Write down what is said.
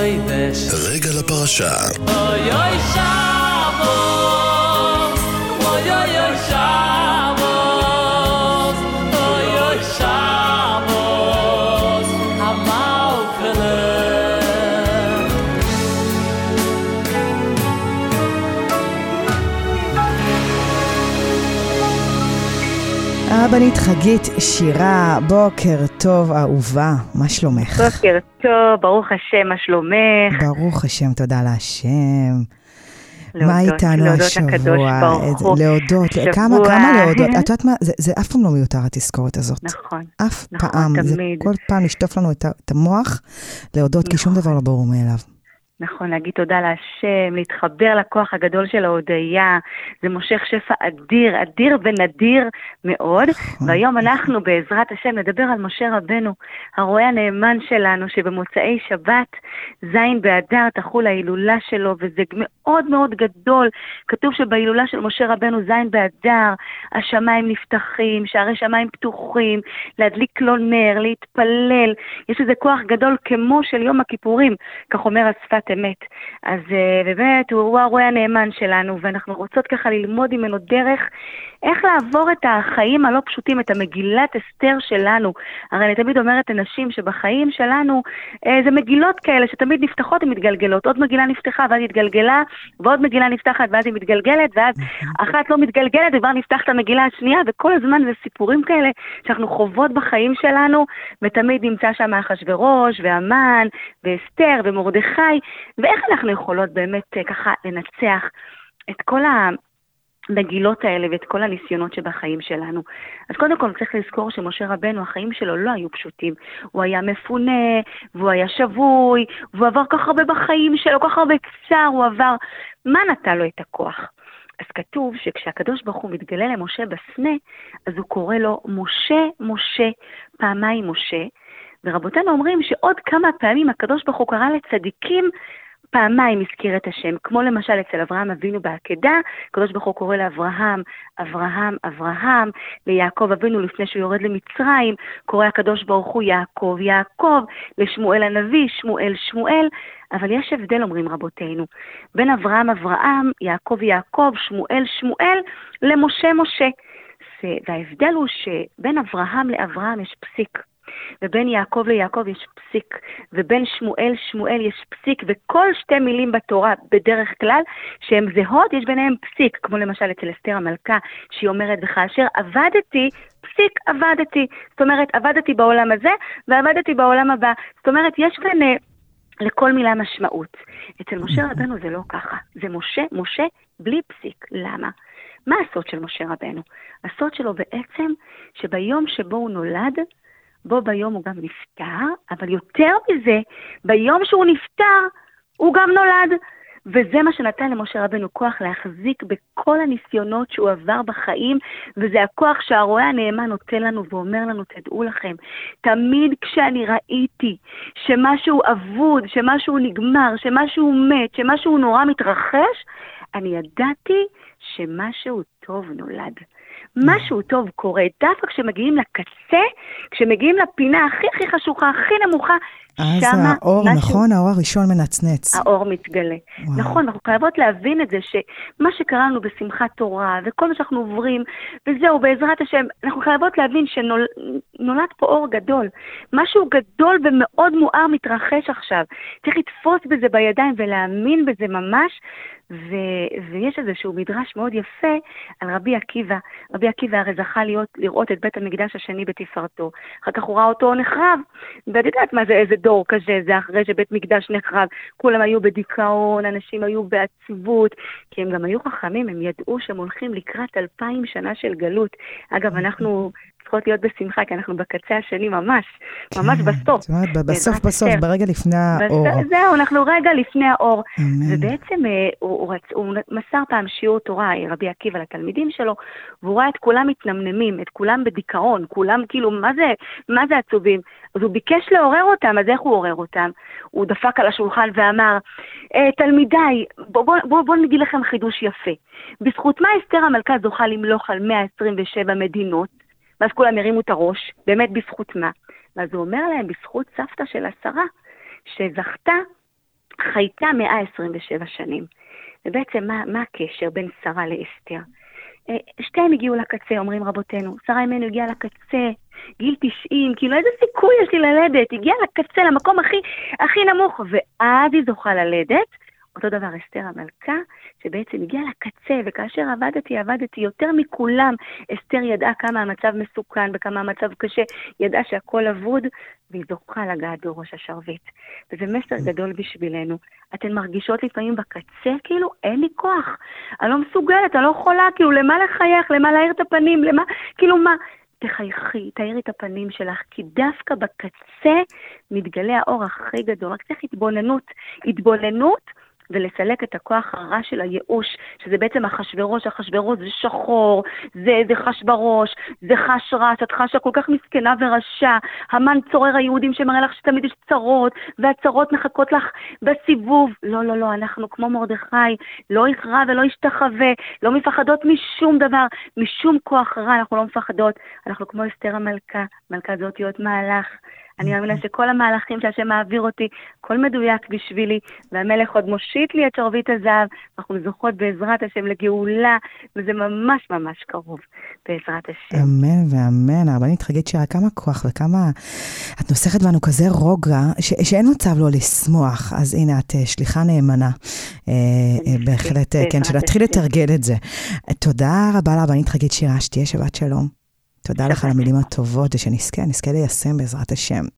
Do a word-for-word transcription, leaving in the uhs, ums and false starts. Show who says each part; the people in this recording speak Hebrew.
Speaker 1: רגע לפרשה.
Speaker 2: אוי אוי שבוס, אוי אוי אוי שבוס, אוי אוי שבוס, המלכלה.
Speaker 3: הבנית חגית שירה, בוקר טוב אהובה, מה שלומך?
Speaker 4: בוקר טוב, ברוך השם, מה שלומך?
Speaker 3: ברוך השם, תודה להשם.
Speaker 4: להודות,
Speaker 3: מה איתנו
Speaker 4: להודות
Speaker 3: השבוע?
Speaker 4: לקדוש ברוך הוא.
Speaker 3: להודות,
Speaker 4: שבוע.
Speaker 3: כמה, כמה להודות? את יודעת מה, זה, זה אף פעם לא מיותר התזכורת הזאת.
Speaker 4: נכון,
Speaker 3: אף
Speaker 4: נכון,
Speaker 3: פעם, זה
Speaker 4: תמיד.
Speaker 3: כל פעם לשטוף לנו את, ה- את המוח, להודות, כי שום
Speaker 4: נכון.
Speaker 3: דבר לא ברור מאליו.
Speaker 4: נכון, להגיד תודה להשם, להתחבר לכוח הגדול של ההודיה, זה מושך שפע אדיר, אדיר ונדיר מאוד, והיום אנחנו בעזרת השם נדבר על משה רבנו, הרועה הנאמן שלנו, שבמוצאי שבת, זין באדר תחול ההילולה שלו, וזה מאוד מאוד גדול, כתוב שבהילולה של משה רבנו זין באדר, השמיים נפתחים, שערי שמיים פתוחים, להדליק לו נר, להתפלל, יש איזה כוח גדול כמו של יום הכיפורים, כך אומר השפת אמת. אז באמת הוא, הוא הרועה הנאמן שלנו, ואנחנו רוצות ככה ללמוד ממנו דרך איך לעבור את החיים הלא פשוטים, את המגילת אסתר שלנו. הרי אני תמיד אומרת לנשים שבחיים שלנו זה מגילות כאלה שתמיד נפתחות ומתגלגלות. עוד מגילה נפתחה ואז התגלגלה, ועוד מגילה נפתחת ואז היא מתגלגלת, ואז אחת לא מתגלגלת וכבר נפתחת המגילה השנייה, וכל הזמן זה סיפורים כאלה שאנחנו חוות בחיים שלנו, ותמיד נמצא שם אחשוורוש והמן ואסתר ומרדכי, ואיך אנחנו יכולות באמת ככה לנצח את כל המגילות האלה ואת כל הניסיונות שבחיים שלנו. אז קודם כל צריך לזכור שמשה רבנו, החיים שלו לא היו פשוטים. הוא היה מפונה, והוא היה שבוי, והוא עבר כך הרבה בחיים שלו, כך הרבה קצר, הוא עבר. מה נתן לו את הכוח? אז כתוב שכשהקדוש ברוך הוא מתגלה למשה בסנה, אז הוא קורא לו משה, משה, פעמיים משה, ורבותינו אומרים שעוד כמה פעמים הקדוש ברוך הוא קרא לצדיקים פעמיים הזכיר את השם, כמו למשל אצל אברהם אבינו בעקדה, הקדוש ברוך הוא קורא לאברהם, אברהם, אברהם, ליעקב אבינו לפני שהוא יורד למצרים, קורא הקדוש ברוך הוא יעקב, יעקב, לשמואל הנביא, שמואל, שמואל, אבל יש הבדל אומרים רבותינו, בין אברהם, אברהם, יעקב, יעקב, שמואל, שמואל, למשה, משה. וההבדל הוא שבין אברהם לאברהם יש פסיק. ובין יעקב ליעקב יש פסיק, ובין שמואל שמואל יש פסיק, וכל שתי מילים בתורה בדרך כלל שהן זהות יש ביניהם פסיק, כמו למשל אצל אסתר המלכה שהיא אומרת וכאשר עבדתי, פסיק עבדתי, זאת אומרת עבדתי בעולם הזה ועבדתי בעולם הבא, זאת אומרת יש כאן לכל מילה משמעות. אצל משה רבנו זה לא ככה, זה משה, משה בלי פסיק. למה? מה הסוד של משה רבנו? הסוד שלו בעצם שביום שבו הוא נולד, בו ביום הוא גם נפטר, אבל יותר מזה, ביום שהוא נפטר, הוא גם נולד. וזה מה שנתן למשה רבנו כוח להחזיק בכל הניסיונות שהוא עבר בחיים, וזה הכוח שהרועה הנאמן נותן לנו ואומר לנו, תדעו לכם, תמיד כשאני ראיתי שמשהו אבוד, שמשהו נגמר, שמשהו מת, שמשהו נורא מתרחש, אני ידעתי שמשהו טוב נולד. משהו טוב קורה, דווקא כשמגיעים לקצה, כשמגיעים לפינה הכי הכי חשוכה, הכי נמוכה,
Speaker 3: אז
Speaker 4: שמה
Speaker 3: האור,
Speaker 4: משהו,
Speaker 3: נכון, האור הראשון מנצנץ.
Speaker 4: האור מתגלה.
Speaker 3: וואו.
Speaker 4: נכון, אנחנו חייבות להבין את זה, שמה שקראנו בשמחת תורה, וכל מה שאנחנו עוברים, וזהו, בעזרת השם, אנחנו חייבות להבין שנולד פה אור גדול. משהו גדול ומאוד מואר מתרחש עכשיו. צריך לתפוס בזה בידיים ולהאמין בזה ממש, ו- ויש איזשהו מדרש מאוד יפה על רבי עקיבא. רבי עקיבא הרי זכה להיות, לראות את בית המקדש השני בתפארתו. אחר כך הוא ראה אותו נחרב. ואת יודעת מה זה, איזה דור כזה, זה אחרי שבית מקדש נחרב. כולם היו בדיכאון, אנשים היו בעצבות, כי הם גם היו חכמים, הם ידעו שהם הולכים לקראת אלפיים שנה של גלות. אגב, אנחנו צריכות להיות בשמחה, כי אנחנו בקצה השני ממש, ממש בסוף.
Speaker 3: זאת אומרת, בסוף בסוף, ברגע לפני האור.
Speaker 4: זהו, אנחנו רגע לפני האור. ובעצם הוא מסר פעם שיעור תורה, רבי עקיבא לתלמידים שלו, והוא ראה את כולם מתנמנמים, את כולם בדיכאון, כולם כאילו, מה זה, מה זה עצובים? אז הוא ביקש לעורר אותם, אז איך הוא עורר אותם? הוא דפק על השולחן ואמר, תלמידיי, בואו בוא, בוא נגיד לכם חידוש יפה. בזכות מה אסתר המלכה זוכה למלוך על מאה עשרים ושבע מדינות? ואז כולם הרימו את הראש, באמת בזכות מה? ואז הוא אומר להם, בזכות סבתא של השרה, שזכתה חייתה מאה עשרים ושבע שנים. ובעצם מה, מה הקשר בין שרה לאסתר? שתיהם הגיעו לקצה, אומרים רבותינו. שרה אימנו הגיעה לקצה, גיל תשעים, כאילו איזה סיכוי יש לי ללדת? הגיעה לקצה, למקום הכי, הכי נמוך, ואז היא זוכה ללדת. אותו דבר אסתר המלכה, שבעצם הגיעה לקצה, וכאשר עבדתי, עבדתי יותר מכולם. אסתר ידעה כמה המצב מסוכן, וכמה המצב קשה, ידעה שהכל אבוד, והיא זוכה לגעת בראש השרביט. וזה מסר גדול בשבילנו. אתן מרגישות לפעמים בקצה, כאילו אין לי כוח. אני לא מסוגלת, אני לא יכולה, כאילו למה לחייך, למה להאיר את הפנים, למה, כאילו מה... תחייכי, תאירי את הפנים שלך, כי דווקא בקצה מתגלה האור הכי גדול. רק צריך התבוננות, התבוננות, ולסלק את הכוח הרע של הייאוש, שזה בעצם החשברוש, החשברוש זה שחור, זה, זה חש בראש, זה חש רע, שאת חשה כל כך מסכנה ורשע, המן צורר היהודים שמראה לך שתמיד יש צרות, והצרות מחכות לך בסיבוב. לא, לא, לא, אנחנו כמו מרדכי, לא יכרע ולא ישתחווה, לא מפחדות משום דבר, משום כוח רע, אנחנו לא מפחדות, אנחנו כמו אסתר המלכה, מלכה זאת להיות מהלך, אני מאמינה שכל המהלכים שהשם מעביר אותי, כל מדויק בשבילי, והמלך עוד מושיט לי את שרביט הזהב, אנחנו זוכות בעזרת השם לגאולה, וזה ממש ממש קרוב בעזרת השם.
Speaker 3: אמן ואמן. הרבנית חגית שירה, כמה כוח וכמה את נוסחת בנו כזה רוגע, ש- שאין מצב לא לשמוח. אז הנה, את שליחה נאמנה. אה, בהחלט, כן, שנתחיל לתרגל את זה. תודה רבה לרבנית חגית שירה, שתהיה שבת שלום. תודה לך על המילים הטובות, ושנזכה, נזכה ליישם בעזרת השם.